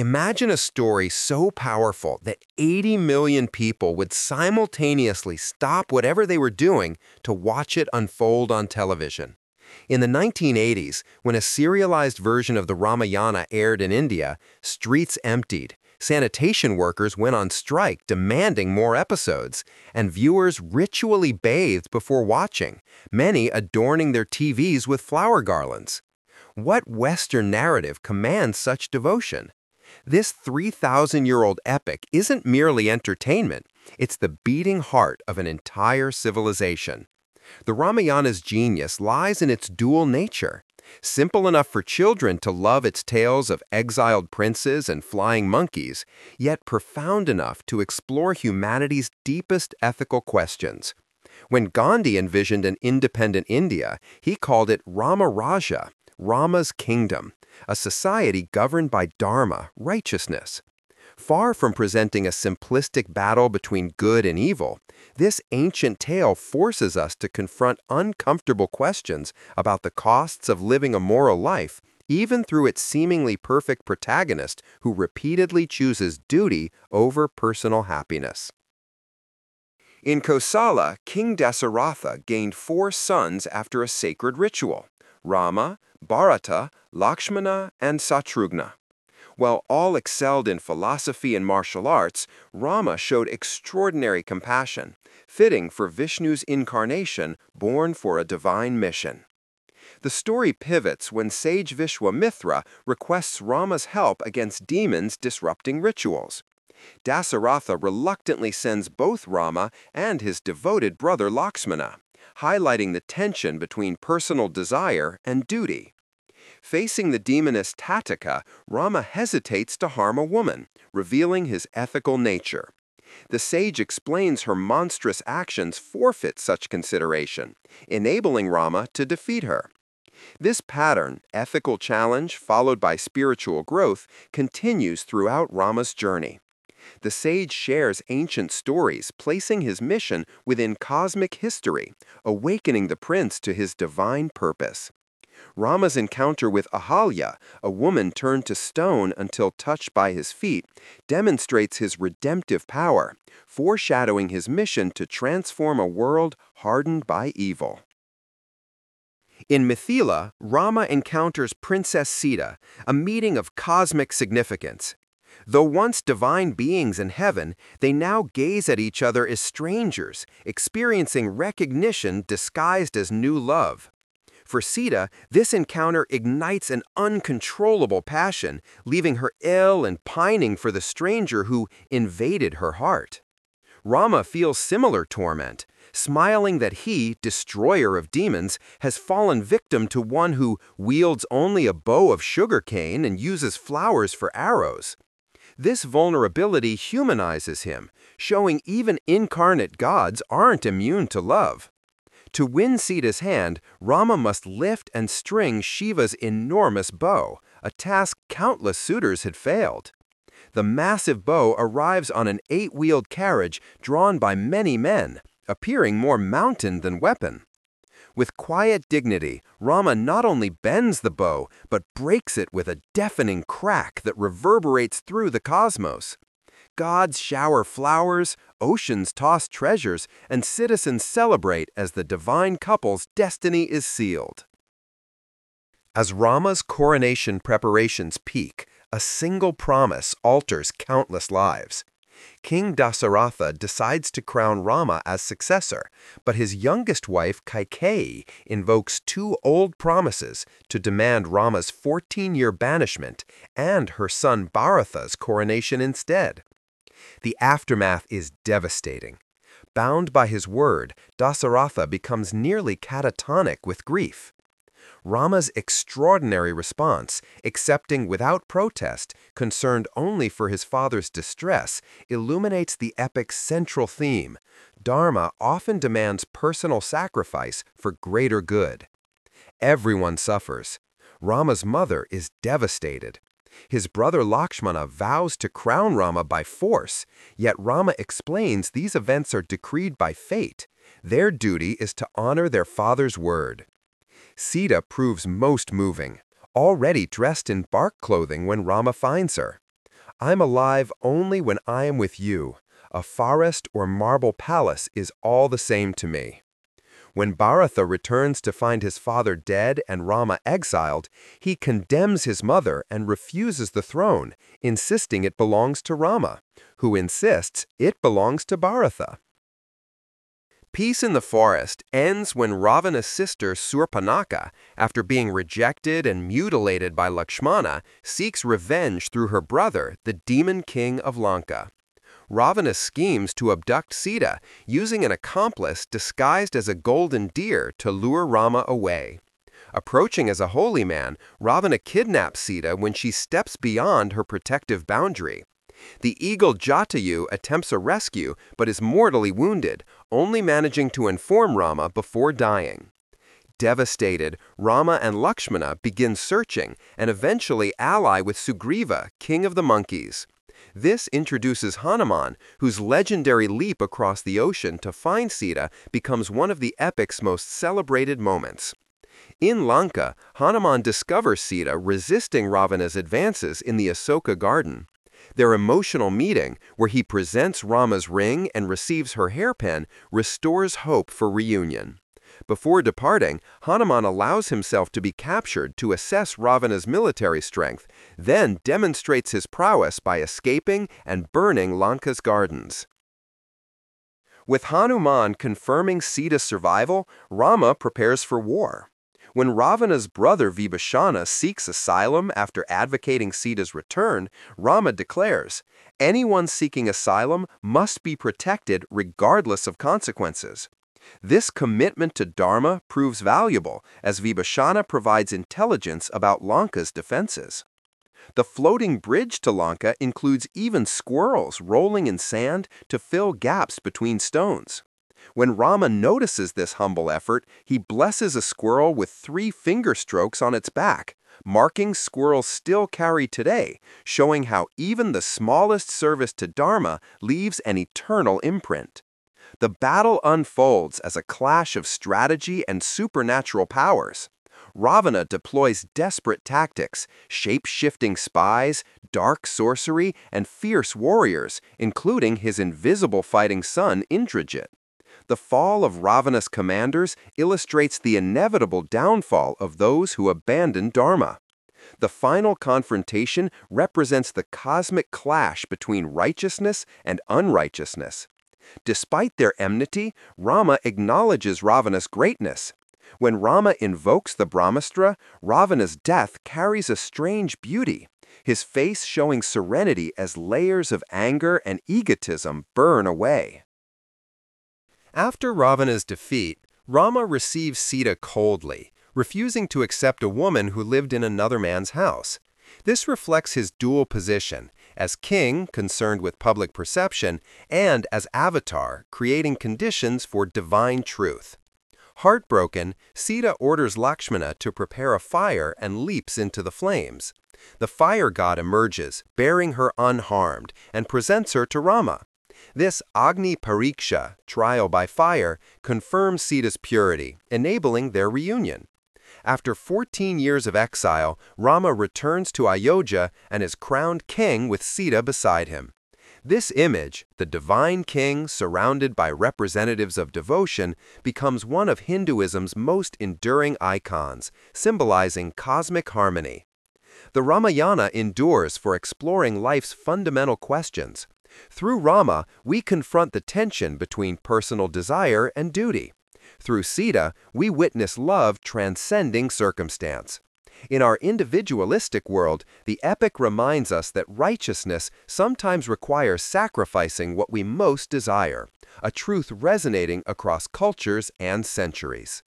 Imagine a story so powerful that 80 million people would simultaneously stop whatever they were doing to watch it unfold on television. In the 1980s, when a serialized version of the Ramayana aired in India, streets emptied, sanitation workers went on strike demanding more episodes, and viewers ritually bathed before watching, many adorning their TVs with flower garlands. What Western narrative commands such devotion? This 3,000-year-old epic isn't merely entertainment, it's the beating heart of an entire civilization. The Ramayana's genius lies in its dual nature. Simple enough for children to love its tales of exiled princes and flying monkeys, yet profound enough to explore humanity's deepest ethical questions. When Gandhi envisioned an independent India, he called it Rama Raja, Rama's kingdom, a society governed by dharma, righteousness. Far from presenting a simplistic battle between good and evil, this ancient tale forces us to confront uncomfortable questions about the costs of living a moral life, even through its seemingly perfect protagonist who repeatedly chooses duty over personal happiness. In Kosala, King Dasaratha gained 4 sons after a sacred ritual: Rama, Bharata, Lakshmana, and Satrugna. While all excelled in philosophy and martial arts, Rama showed extraordinary compassion, fitting for Vishnu's incarnation, born for a divine mission. The story pivots when sage Vishwamitra requests Rama's help against demons disrupting rituals. Dasaratha reluctantly sends both Rama and his devoted brother Lakshmana, highlighting the tension between personal desire and duty. Facing the demoness Tataka, Rama hesitates to harm a woman, revealing his ethical nature. The sage explains her monstrous actions forfeit such consideration, enabling Rama to defeat her. This pattern, ethical challenge followed by spiritual growth, continues throughout Rama's journey. The sage shares ancient stories, placing his mission within cosmic history, awakening the prince to his divine purpose. Rama's encounter with Ahalya, a woman turned to stone until touched by his feet, demonstrates his redemptive power, foreshadowing his mission to transform a world hardened by evil. In Mithila, Rama encounters Princess Sita, a meeting of cosmic significance. Though once divine beings in heaven, they now gaze at each other as strangers, experiencing recognition disguised as new love. For Sita, this encounter ignites an uncontrollable passion, leaving her ill and pining for the stranger who invaded her heart. Rama feels similar torment, smiling that he, destroyer of demons, has fallen victim to one who wields only a bow of sugarcane and uses flowers for arrows. This vulnerability humanizes him, showing even incarnate gods aren't immune to love. To win Sita's hand, Rama must lift and string Shiva's enormous bow, a task countless suitors had failed. The massive bow arrives on an 8-wheeled carriage drawn by many men, appearing more mountain than weapon. With quiet dignity, Rama not only bends the bow, but breaks it with a deafening crack that reverberates through the cosmos. Gods shower flowers, oceans toss treasures, and citizens celebrate as the divine couple's destiny is sealed. As Rama's coronation preparations peak, a single promise alters countless lives. King Dasaratha decides to crown Rama as successor, but his youngest wife Kaikeyi invokes 2 old promises to demand Rama's 14-year banishment and her son Bharatha's coronation instead. The aftermath is devastating. Bound by his word, Dasaratha becomes nearly catatonic with grief. Rama's extraordinary response, accepting without protest, concerned only for his father's distress, illuminates the epic's central theme. Dharma often demands personal sacrifice for greater good. Everyone suffers. Rama's mother is devastated. His brother Lakshmana vows to crown Rama by force, yet Rama explains these events are decreed by fate. Their duty is to honor their father's word. Sita proves most moving, already dressed in bark clothing when Rama finds her. I'm alive only when I am with you. A forest or marble palace is all the same to me. When Bharatha returns to find his father dead and Rama exiled, he condemns his mother and refuses the throne, insisting it belongs to Rama, who insists it belongs to Bharatha. Peace in the forest ends when Ravana's sister Surpanaka, after being rejected and mutilated by Lakshmana, seeks revenge through her brother, the demon king of Lanka. Ravana schemes to abduct Sita, using an accomplice disguised as a golden deer to lure Rama away. Approaching as a holy man, Ravana kidnaps Sita when she steps beyond her protective boundary. The eagle Jatayu attempts a rescue but is mortally wounded, only managing to inform Rama before dying. Devastated, Rama and Lakshmana begin searching and eventually ally with Sugriva, king of the monkeys. This introduces Hanuman, whose legendary leap across the ocean to find Sita becomes one of the epic's most celebrated moments. In Lanka, Hanuman discovers Sita resisting Ravana's advances in the Asoka garden. Their emotional meeting, where he presents Rama's ring and receives her hairpin, restores hope for reunion. Before departing, Hanuman allows himself to be captured to assess Ravana's military strength, then demonstrates his prowess by escaping and burning Lanka's gardens. With Hanuman confirming Sita's survival, Rama prepares for war. When Ravana's brother Vibhishana seeks asylum after advocating Sita's return, Rama declares, "Anyone seeking asylum must be protected regardless of consequences." This commitment to Dharma proves valuable as Vibhishana provides intelligence about Lanka's defenses. The floating bridge to Lanka includes even squirrels rolling in sand to fill gaps between stones. When Rama notices this humble effort, he blesses a squirrel with 3 finger strokes on its back, marking squirrels still carry today, showing how even the smallest service to Dharma leaves an eternal imprint. The battle unfolds as a clash of strategy and supernatural powers. Ravana deploys desperate tactics, shape-shifting spies, dark sorcery, and fierce warriors, including his invisible fighting son Indrajit. The fall of Ravana's commanders illustrates the inevitable downfall of those who abandon Dharma. The final confrontation represents the cosmic clash between righteousness and unrighteousness. Despite their enmity, Rama acknowledges Ravana's greatness. When Rama invokes the Brahmastra, Ravana's death carries a strange beauty, his face showing serenity as layers of anger and egotism burn away. After Ravana's defeat, Rama receives Sita coldly, refusing to accept a woman who lived in another man's house. This reflects his dual position, as king concerned with public perception, and as avatar creating conditions for divine truth. Heartbroken, Sita orders Lakshmana to prepare a fire and leaps into the flames. The fire god emerges, bearing her unharmed, and presents her to Rama. This Agni Pariksha, trial by fire, confirms Sita's purity, enabling their reunion. After 14 years of exile, Rama returns to Ayodhya and is crowned king with Sita beside him. This image, the divine king surrounded by representatives of devotion, becomes one of Hinduism's most enduring icons, symbolizing cosmic harmony. The Ramayana endures for exploring life's fundamental questions. Through Rama, we confront the tension between personal desire and duty. Through Sita, we witness love transcending circumstance. In our individualistic world, the epic reminds us that righteousness sometimes requires sacrificing what we most desire, a truth resonating across cultures and centuries.